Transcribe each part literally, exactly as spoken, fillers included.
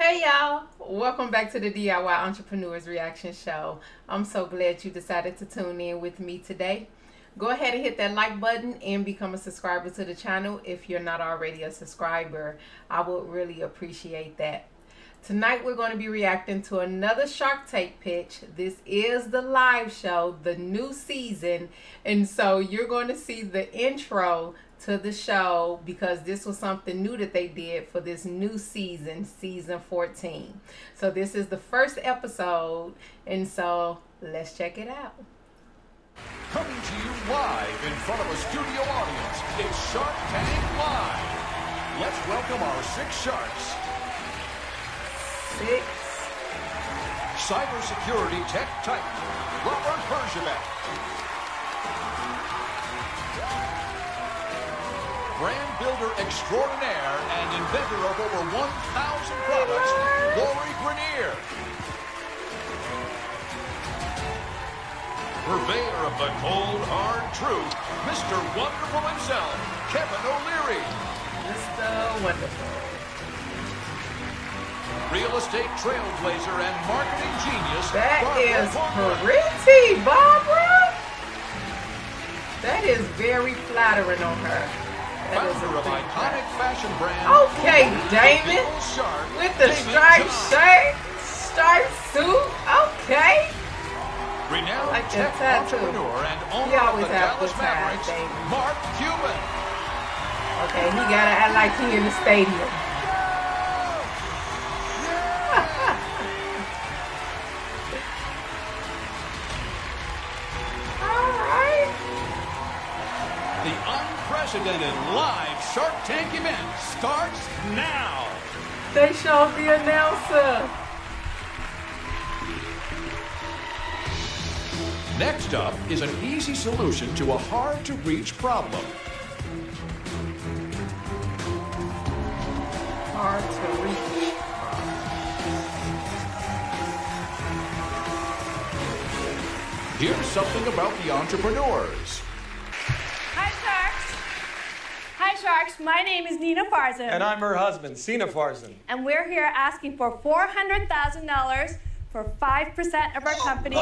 Hey y'all, welcome back to the D I Y Entrepreneurs Reaction Show. I'm so glad you decided to tune in with me today. Go ahead and hit that like button and become a subscriber to the channel if you're not already a subscriber. I would really appreciate that. Tonight we're going to be reacting to another Shark Tank pitch. This is the live show, the new season, and so you're going to see the intro to the show because this was something new that they did for this new season, season fourteen. So this is the first episode, and so let's check it out. Coming to you live in front of a studio audience, it's Shark Tank Live. Let's welcome our six sharks. Six. Cybersecurity tech titan, Robert Herjavec. Brand builder extraordinaire and inventor of over one thousand products, Lori Grenier. Purveyor of the cold, hard truth, Mister Wonderful himself, Kevin O'Leary. Mister Wonderful. Real estate trailblazer and marketing genius, That Barbara is Palmer. pretty, Barbara. That is very flattering on her. That is a Founder of big iconic fashion brand. Okay, Damon. Little Shark, With the Damon striped John. shirt, striped suit. Okay. Renowned Like tech that tattoo. entrepreneur and He owner of always the have Dallas good times, Mavericks, Damon. Mark Cuban. Okay, he gotta act like he in the stadium. All right. The unprecedented live Shark Tank event starts now. They showed the announcer. Next up is an easy solution to a hard-to-reach problem. Hard to reach. Here's something about the entrepreneurs. Hi, Sharks. Hi, Sharks. My name is Nina Farzan. And I'm her husband, Sina Farzan. And we're here asking for four hundred thousand dollars for five percent of our company.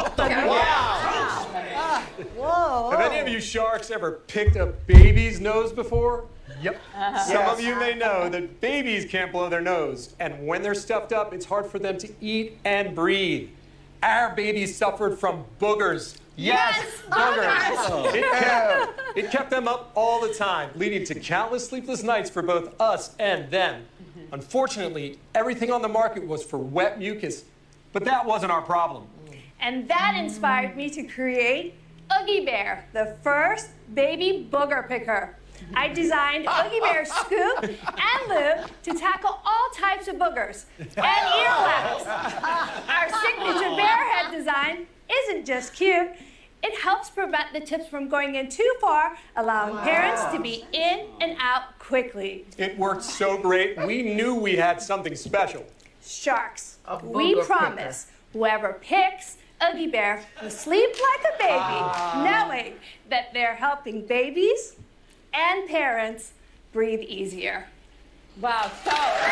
Wow! Whoa. Have any of you sharks ever picked a baby's nose before? Yep. Some of you may know that babies can't blow their nose, and when they're stuffed up, it's hard for them to eat and breathe. Our babies suffered from boogers. Yes, boogers. It kept, it kept them up all the time, leading to countless sleepless nights for both us and them. Unfortunately, everything on the market was for wet mucus, but that wasn't our problem. And that inspired me to create Oogie Bear, the first baby booger picker. I designed Oogie Bear scoop and lube to tackle all types of boogers and earwax. Our signature bear head design isn't just cute, it helps prevent the tips from going in too far, allowing wow. parents to be in and out quickly. It worked so great, we knew we had something special. Sharks, A we booger promise whoever picks Oogie Bear will sleep like a baby, Ah. knowing that they're helping babies and parents breathe easier. Wow, so,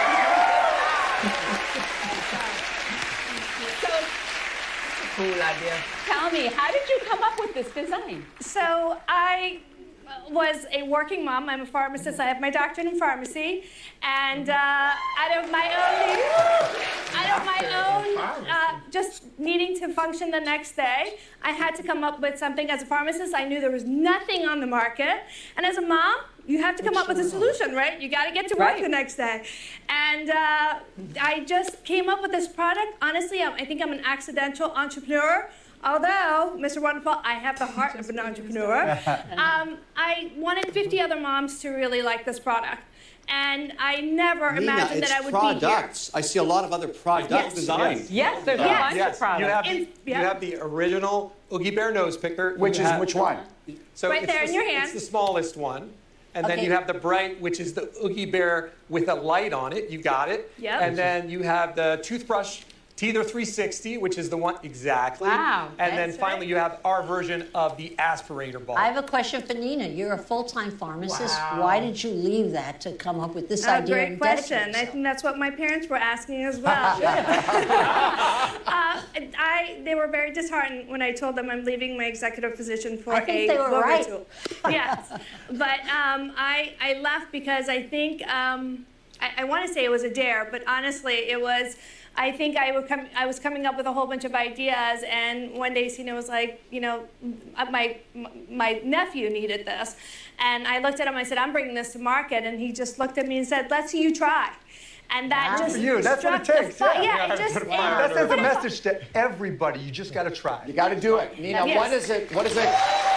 so Cool idea. tell me, how did you come up with this design? So I was a working mom. I'm a pharmacist. I have my doctorate in pharmacy, and uh, out of my own, out of my own, uh, just needing to function the next day, I had to come up with something. As a pharmacist, I knew there was nothing on the market, and as a mom, you have to come up with a solution, right? You got to get to work Right. the next day, and uh, I just came up with this product. Honestly, I I think I'm an accidental entrepreneur. Although, Mister Wonderful, I have the heart of an entrepreneur. Um, I wanted fifty other moms to really like this product. And I never Nina, imagined it's that I would products. I see a lot of other product Yes. designs. Yes, there's Yes. a bunch Yes, of products. you have, the, In- you yeah. have the original Oogie Bear nose picker. Which You is have- which one? So Right it's there the, in your hand. It's the smallest one. And then Okay. you have the bright, which is the Oogie Bear with a light on it. You got it. Yep. And then you have the toothbrush Teether three sixty, which is the one, exactly. Wow, And then that's finally right. you have our version of the aspirator ball. I have a question for Nina. You're a full-time pharmacist. Wow. Why did you leave that to come up with this Oh, idea? great and dedicate question. I yourself? think that's what my parents were asking as well. uh, I, they were very disheartened when I told them I'm leaving my executive position for I think a they were booger right. tool. Yes, but um, I, I left because I think um, I, I want to say it was a dare, but honestly, it was. I think I, would come, I was coming up with a whole bunch of ideas, and one day Cena was like, you know, my, my nephew needed this. And I looked at him, I said, I'm bringing this to market. And he just looked at me and said, let's see you try. And that just For you, that's what it struck the takes, fi- yeah. Yeah, it just, it, That sends a but it- message to everybody. You just got to try. You got to do it. Nina, Yes. what is it? What is it?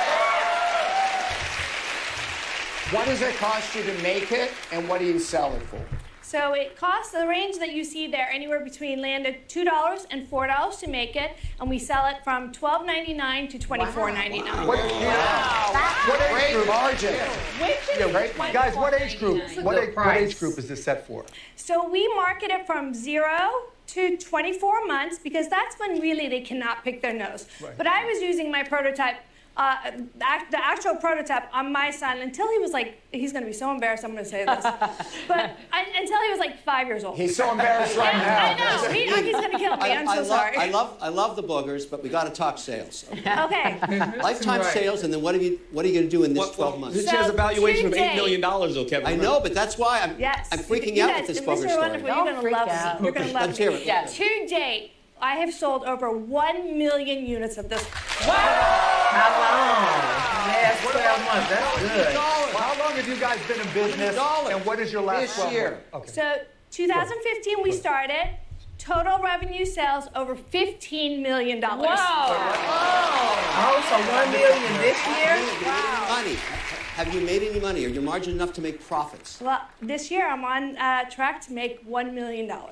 What does it cost you to make it, and what do you sell it for? So it costs the range that you see there, anywhere between land at two dollars and four dollars to make it, and we sell it from twelve ninety-nine to twenty-four ninety-nine. What, what age Great group? margin. Which is Yeah, great. Guys, what age group? What good age, what age price. group is this set for? So we market it from zero to twenty-four months because that's when really they cannot pick their nose. Right. But I was using my prototype, uh, the act- the actual prototype on my son until he was like, he's going to be so embarrassed I'm going to say this, but I, until he was like five years old. He's so embarrassed right now. I know, he, he's going to kill me, I'm so love, sorry. I love, I love the boogers, but we got to talk sales. Okay. Lifetime Right. sales, and then what are you, what are you going to do in this twelve months? This has a valuation of today- eight million dollars, though, Kevin. I know, but that's why I'm, Yes. I'm freaking You out guys, with this Mister booger story. Wonderful, you're Don't gonna freak love out. me. You're gonna love Let's me. hear it. Yeah. To date, I have sold over one million units of this. How long? Last twelve months. That's good. How long have you guys been in business? dollars. And what is your last This twelve year. months? Okay. So two thousand fifteen we started. Total revenue sales over fifteen million dollars. Oh, so one million this year? Money. Have you made any money? Are your margin enough to make profits? Well, this year I'm on uh, track to make one million dollars.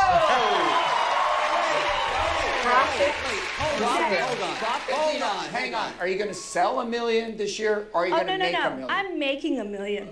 Profit? Hold on, hold on, hold on, Hang on. Are you going to sell a million this year, or are you Oh going no to no make a no! million? I'm making a million.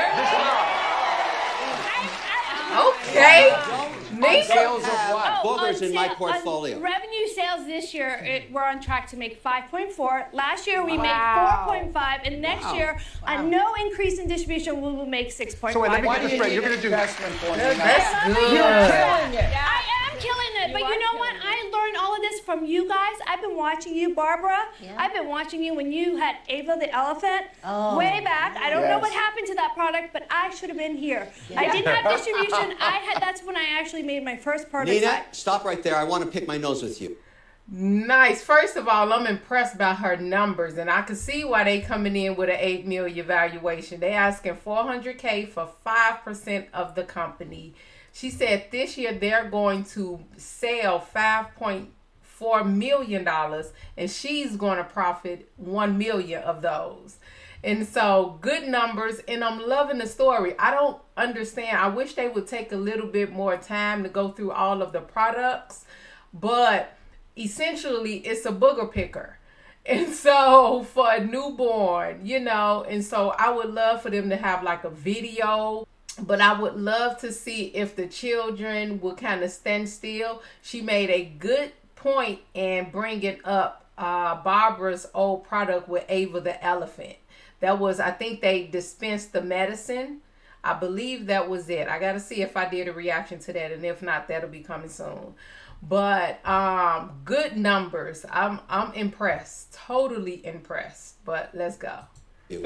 Okay. On Nina? sales of what? Boogers on in my sa- portfolio. On revenue sales this year, it, we're on track to make five point four. Last year we Wow. made four point five, and next Wow. year, on no increase in distribution, we will make six point So wait, let five. me Why get do this you straight. need You're an going to do investment for Nina? That's good. I am killing it, but You you are know what? killing it. I learned all of this from you guys. I've been watching you, Barbara. Yeah. I've been watching you when you had Ava the elephant Oh. way back. I don't know Yes. what happened to that product, but I should have been here. I didn't have distribution. I had. That's when I actually made my first prototype. Nina, stop right there. I want to pick my nose with you. Nice. First of all, I'm impressed by her numbers, and I can see why they coming in with an eight million valuation. They asking four hundred K for five percent of the company. She said this year they're going to sell five point four million dollars, and she's going to profit one million of those. And so good numbers, and I'm loving the story. I don't understand. I wish they would take a little bit more time to go through all of the products, but essentially it's a booger picker. And so for a newborn, you know, and so I would love for them to have like a video, but I would love to see if the children would kind of stand still. She made a good point in bringing up uh, Barbara's old product with Ava the elephant. That was, I think they dispensed the medicine. I believe that was it. I got to see if I did a reaction to that, and if not, that'll be coming soon. But um, good numbers. I'm I'm impressed, totally impressed. But let's go. Here's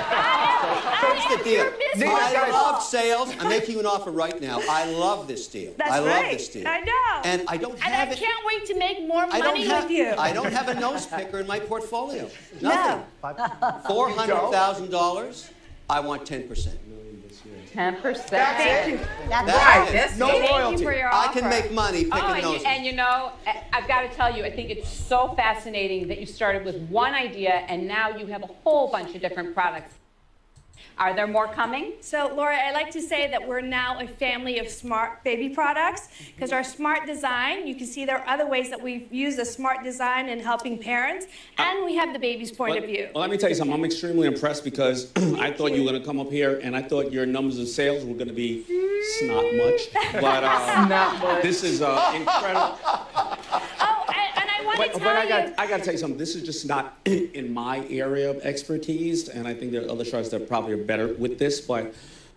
the deal. Nina, I guys- love sales. I'm making you an offer right now. I love this deal. That's I love right. this deal. I know. And I don't And have I it. can't wait to make more I don't money have. with you. I don't have a nose picker in my portfolio. Nothing. No. Four hundred thousand dollars. I want ten percent. ten percent. Thank you. That's Right, right. that's No it. Thank royalty. you for your I offer. can make money picking Oh, and you, noses. and you know, I- I've got to tell you, I think it's so fascinating that you started with one idea and now you have a whole bunch of different products. Are there more coming? So, Laura, I like to say that we're now a family of smart baby products because our smart design, you can see there are other ways that we've used the smart design in helping parents, and we have the baby's point Well, of view. well, let me tell you something. I'm extremely impressed because I thought you were going to come up here and I thought your numbers of sales were going to be snot much. But uh, Not much. this is uh, incredible. want but, to but tell I got you. I got to tell you something. This is just not in my area of expertise, and I think there are other sharks that probably are better with this. But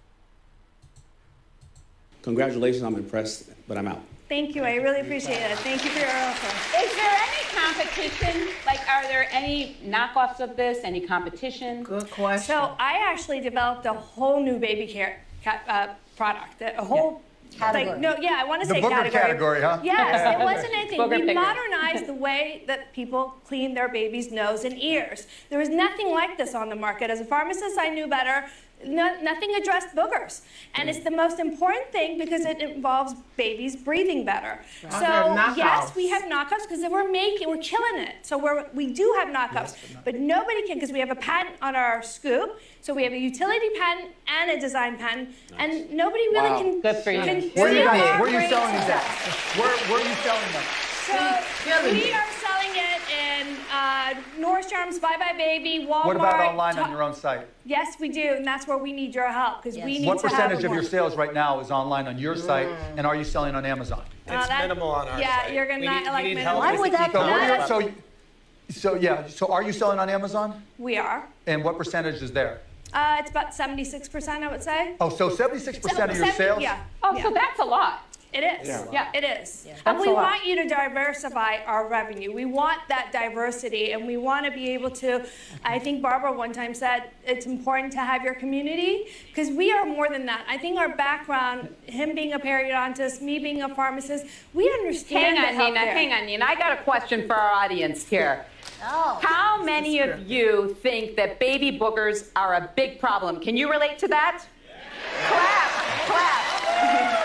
congratulations, I'm impressed, but I'm out. Thank you. I really appreciate it. Thank you for your offer. Is there any competition? Like, are there any knockoffs of this? Any competition? Good question. So I actually developed a whole new baby care ca- uh, product. A whole Category. Like, no, yeah, I want to The say booger category. category, huh? Yes, it wasn't anything. Booger We picker. modernized the way that people clean their baby's nose and ears. There was nothing like this on the market. As a pharmacist, I knew better. No, nothing addressed boogers. And it's the most important thing because it involves babies breathing better. Right. So, Are there yes, knockoffs? we have knockoffs because we're making, we're killing it. So we're, we do have knockoffs, but nobody can because we have a patent on our scoop. So we have a utility patent and a design patent, and nobody really Wow. can. Good for you. can Where are you steal guys, our where are you great selling these at? success. Where, where are you selling them? So killing we it. are selling it in uh, Nordstrom's, Bye Bye Baby, Walmart. What about online Ta- on your own site? Yes, we do, and that's where we need your help because we Yes. need What to have percentage a of your more- sales right now is online on your site, and are you selling on Amazon? Uh, It's that- minimal on our yeah, site. you're gonna We not need- we like need minimal. help Why would that So, what are Yeah. you, so, so yeah. So are you selling on Amazon? We are. And what percentage is there? Uh, it's about seventy-six percent, I would say. Oh, so seventy-six percent of your Seventy- sales. Yeah. Oh, yeah. so that's a lot. It is. Yeah. Yeah. It is. That's And we a lot. want you to diversify our revenue. We want that diversity, and we want to be able to. I think Barbara one time said it's important to have your community because we are more than that. I think our background, him being a periodontist, me being a pharmacist, we understand. Hang on, the Nina. healthcare. Hang on, Nina. I got a question for our audience here. Oh. How many of you think that baby boogers are a big problem? Can you relate to that? Clap, clap.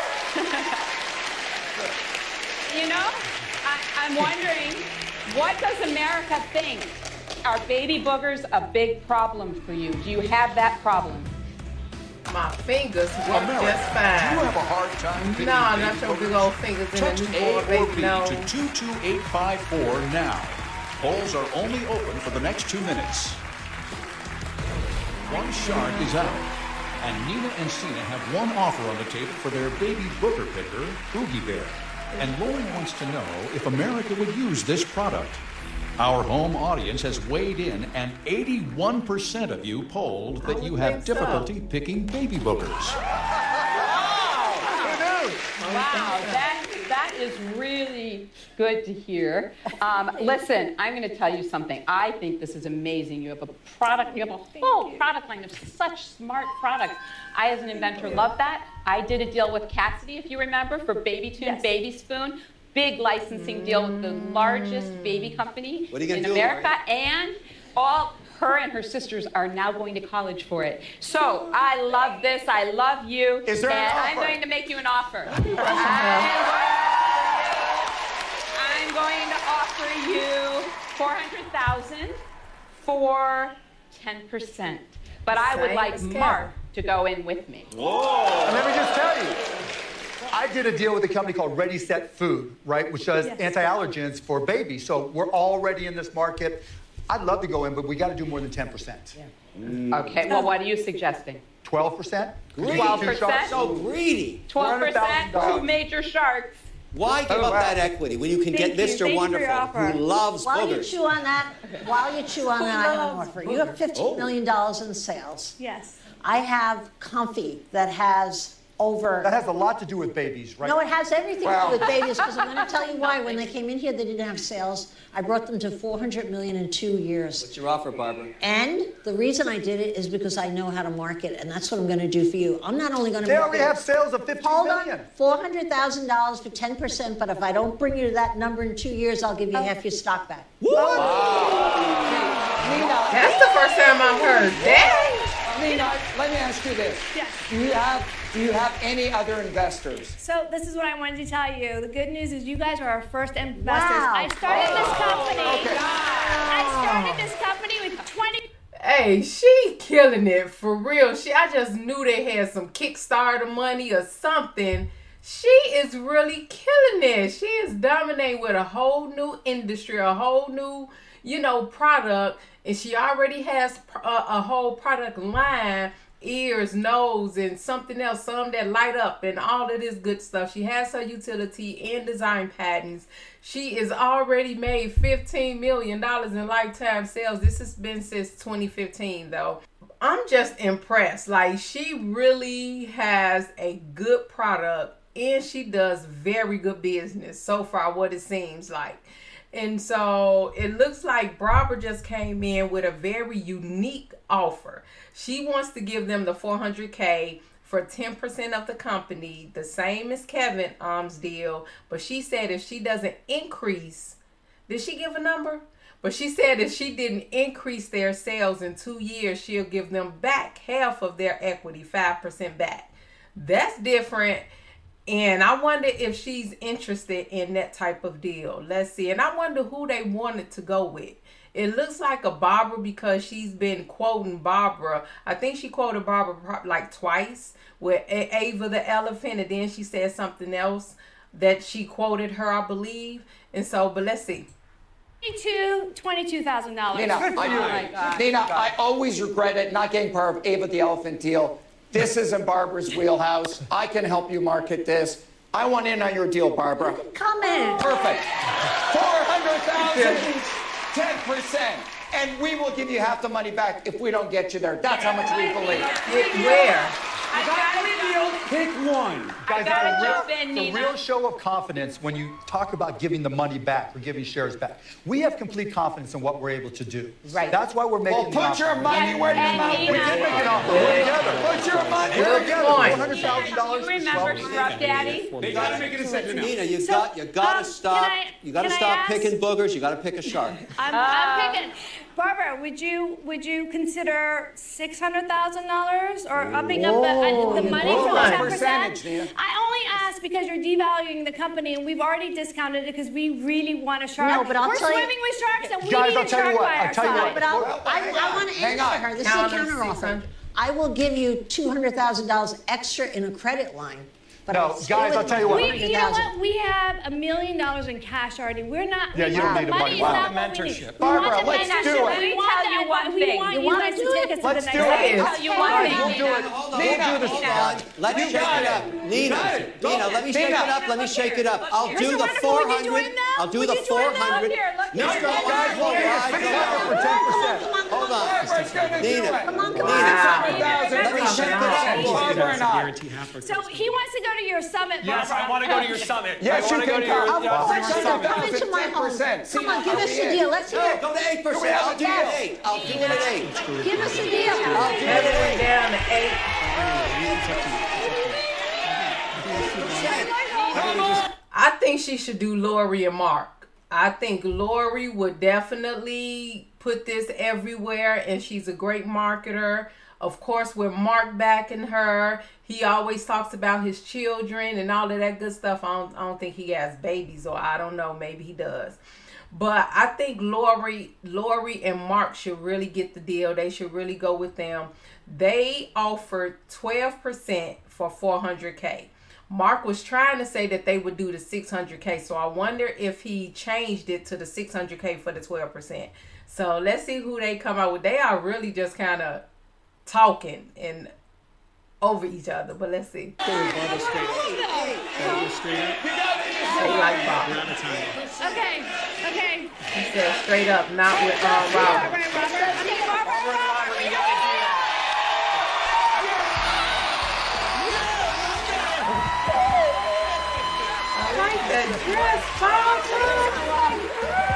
You know, I, I'm wondering, what does America think? Are baby boogers a big problem for you? Do you have that problem? My fingers work America, just do you fine. have a hard time fitting No, baby not your big boogers? old fingers in Text a A newborn or baby B nose. to two two eight five four now. Polls are only open for the next two minutes. One shark is out, and Nina and Cena have one offer on the table for their baby booger picker, Oogie Bear. And Lauren wants to know if America would use this product. Our home audience has weighed in, and eighty-one percent of you polled that I you would have think so. difficulty picking baby boogers. Wow, that, that is really good to hear. Um, listen, I'm going to tell you something. I think this is amazing. You have a product, you have a whole product line of such smart products. I, as an inventor, love that. I did a deal with Cassidy, if you remember, for Baby Tune, Yes. Baby Spoon. Big licensing deal with the largest baby company What are you gonna in do, America, Lori? and all her and her sisters are now going to college for it. So I love this. I love you. Is there an and I'm offer? going to make you an offer. I'm going, I'm going to offer you four hundred thousand dollars for ten percent. But I would Same like as Mark Kevin. to go in with me. And let me just tell you, I did a deal with a company called Ready Set Food, right, which does Yes. anti-allergens for babies. So we're already in this market. I'd love to go in, but we got to do more than ten percent. Okay, well, what are you suggesting? twelve percent? twelve percent? So greedy. twelve percent, four hundred thousand dollars. two major sharks. Why give Oh, up wow. that equity when you can Thank get you. Mister Thank you for your Wonderful, offer. who loves While you boogers? chew on that, while you chew on that, I have an offer. You have fifteen million dollars in sales. Yes. I have Comfy that has over. That has a lot to do with babies, right? No, it has everything Wow. to do with babies because I'm going to tell you why. When they came in here, they didn't have sales. I brought them to four hundred million in two years. What's your offer, Barbara? And the reason I did it is because I know how to market, and that's what I'm going to do for you. I'm not only going to They make already it- have sales of fifteen Hold million. on, four hundred thousand dollars for ten percent, but if I don't bring you to that number in two years, I'll give you half your stock back. Nina, That's the first time I've heard that. Nina, let me ask you this. Yes. Do you have do you have any other investors? So this is what I wanted to tell you. The good news is you guys are our first investors. Wow. I started this company. Okay. I started this company with twenty. Hey, she killing it for real. She, I just knew they had some Kickstarter money or something. She is really killing it. She is dominating with a whole new industry, a whole new, you know, product, and she already has a, a whole product line ears, nose, and something else, some that light up and all of this good stuff. She has her utility and design patents. She is already made fifteen million dollars in lifetime sales. This has been since twenty fifteen though. I'm just impressed. Like, she really has a good product and she does very good business so far, what it seems like. And so it looks like Barbara just came in with a very unique offer. She wants to give them the four hundred K for ten percent of the company, the same as Kevin Um's deal. But she said if she doesn't increase, did she give a number? But she said if she didn't increase their sales in two years, she'll give them back half of their equity, five percent back. That's different. And I wonder if she's interested in that type of deal. Let's see. And I wonder who they wanted to go with. It looks like a Barbara because she's been quoting Barbara. I think she quoted Barbara like twice with Ava the elephant. And then she said something else that she quoted her, I believe. And so, but let's see. twenty-two thousand dollars. Nina, oh my God. Nina, I always regret it not getting part of Ava the Elephant deal. This is in Barbara's wheelhouse. I can help you market this. I want in on your deal, Barbara. Come in. Perfect. four hundred thousand dollars, ten percent. And we will give you half the money back if we don't get you there. That's how much we believe. Where? I got Pick one. Guys, gotta it's a jump real, in, it's a Nina. real show of confidence when you talk about giving the money back or giving shares back. We have complete confidence in what we're able to do. Right. That's why we're making Well, the put your offer. money where your mouth is. We did make an offer. We're together. Put your money We're where together. your four point. hundred thousand dollars. You remember Scrub Daddy? They gotta make a decision now. Nina, you So, got you got to um, stop. can I- you got to can I stop ask- picking boogers. You got to pick a shark. I'm, I'm picking. Barbara, would you would you consider six hundred thousand dollars or upping up the, uh, the money for the Whoa. ten Percentage, percent? Nina. I only ask because you're devaluing the company, and we've already discounted it because we really want a shark. No, but I'll We're tell you- swimming with sharks, and we Guys, need I'll a tell you shark what, by I'll our tell you side. what. But I'll, Well, I, hang I on, want to hang answer on. her. This is a Count them, counter six offer. hundred. I will give you two hundred thousand dollars extra in a credit line. But No, I'll stay guys, with I'll tell you what. We, my you know one hundred thousand. what? We have a million dollars in cash already. We're not. Yeah, we you don't want need the the money. money. Is Wow. not what we need. Mentorship. We Barbara, want the let's mentorship. do it. We Let me want tell that you one one- we thing. want You you wanna guys to do take it? us to Let's the do next it. level. Tell you Come one on, thing, Nina. Nina. Hold on, Nina, hold on, hold hold on. on. Let's You shake got it it. up. Nina, got it. Go. Nina, let me shake Nina. it up. Let me shake it up. I'll Mister do the Wonderful, four would you join hundred. them? I'll do Would the you join four them? hundred. Look here, look No, here. no, Guys, guys, hold hold on. on. Pick it up for ten percent. Hold on. Barbara's gonna do Nina, it. Come on, come Nina, on. let me shake it up. Barbara and I. So he wants to go to your summit, Yes, Barbara. I want to go to your summit. Yes, I you want to go can to your, come. yeah, Of to course, your you summit. can come into my home. Come on, give us a deal. Let's hear No, it. go to eight percent. I'll do it at eight. I'll do it at eight. Give us a deal. I'll do it Never at went eight. down to eight. I think she should do Lori and Mark. I think Lori would definitely put this everywhere, and she's a great marketer. Of course, with Mark backing her, he always talks about his children and all of that good stuff. I don't, I don't think he has babies, or I don't know, maybe he does. But I think Lori, Lori and Mark should really get the deal. They should really go with them. They offered twelve percent for four hundred K. Mark was trying to say that they would do the six hundred K. So I wonder if he changed it to the six hundred K for the twelve percent. So let's see who they come out with. They are really just kind of talking and over each other. But let's see. They like Bob. Okay, okay. He said straight up, not with uh, Robert. Robert, Robert. Okay, Barbara, Robert. I like that dress, Barbara.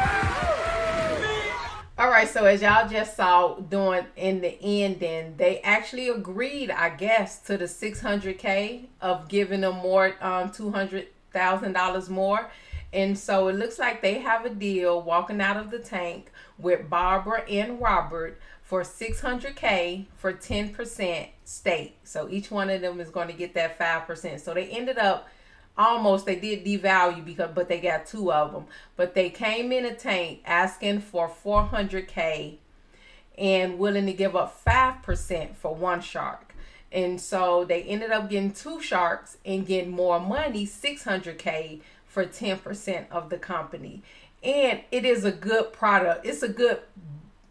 All right, so as y'all just saw doing in the ending, they actually agreed, I guess, to the six hundred K of giving them more, um, two hundred thousand dollars more. And so it looks like they have a deal walking out of the tank with Barbara and Robert for six hundred K for ten percent stake. So each one of them is going to get that five percent. So they ended up almost, they did devalue because, but they got two of them. But they came in a tank asking for four hundred K and willing to give up five percent for one shark. And so they ended up getting two sharks and getting more money, six hundred K for ten percent of the company. And it is a good product. It's a good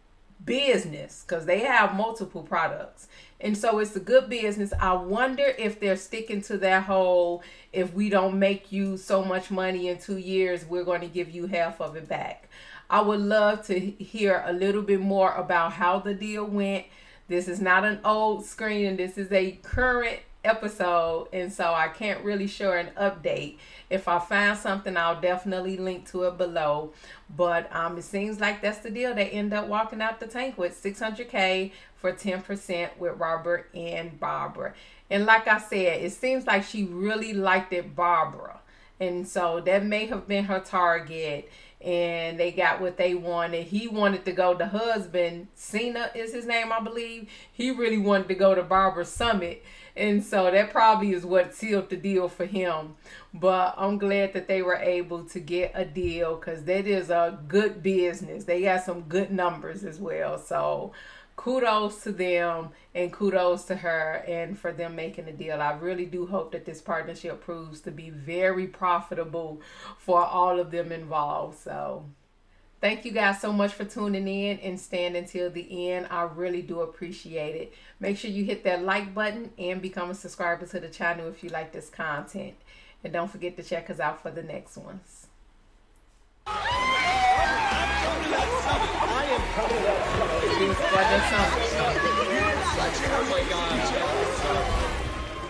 business because they have multiple products. And so it's a good business. I wonder if they're sticking to that whole, if we don't make you so much money in two years, we're going to give you half of it back. I would love to hear a little bit more about how the deal went. This is not an old screen. This is a current episode. And so I can't really share an update. If I find something, I'll definitely link to it below. But um, it seems like that's the deal. They end up walking out the tank with six hundred K for ten percent with Robert and Barbara. And like I said, it seems like she really liked it, Barbara. And so that may have been her target. And they got what they wanted. He wanted to go, the husband, Cena is his name, I believe. He really wanted to go to Barbara's summit. And so that probably is what sealed the deal for him. But I'm glad that they were able to get a deal because that is a good business. They got some good numbers as well. So kudos to them and kudos to her and for them making a deal. I really do hope that this partnership proves to be very profitable for all of them involved. So thank you guys so much for tuning in and staying until the end. I really do appreciate it. Make sure you hit that like button and become a subscriber to the channel if you like this content. And don't forget to check us out for the next ones. I am coming up. Oh my God.